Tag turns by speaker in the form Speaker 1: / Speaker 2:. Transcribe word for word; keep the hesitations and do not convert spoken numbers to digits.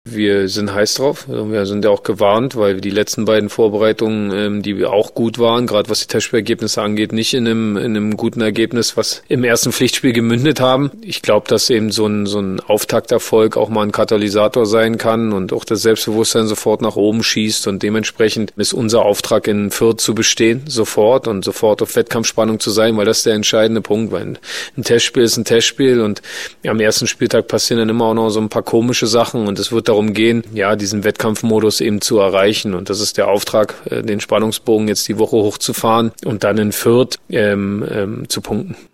Speaker 1: Wir sind heiß drauf. Wir sind ja auch gewarnt, weil wir die letzten beiden Vorbereitungen, ähm, die auch gut waren, gerade was die Testspielergebnisse angeht, nicht in einem, in einem guten Ergebnis, was im ersten Pflichtspiel gemündet haben. Ich glaube, dass eben so ein, so ein Auftakterfolg auch mal ein Katalysator sein kann und auch das Selbstbewusstsein sofort nach oben schießt, und dementsprechend ist unser Auftrag in Fürth zu bestehen, sofort und sofort auf Wettkampfspannung zu sein, weil das ist der entscheidende Punkt, weil ein Testspiel ist ein Testspiel und am ersten Spieltag passieren dann immer auch noch so ein paar komische Sachen, und es wird darum gehen, ja, diesen Wettkampfmodus eben zu erreichen, und das ist der Auftrag, den Spannungsbogen jetzt die Woche hochzufahren und dann in Fürth ähm, ähm, zu punkten.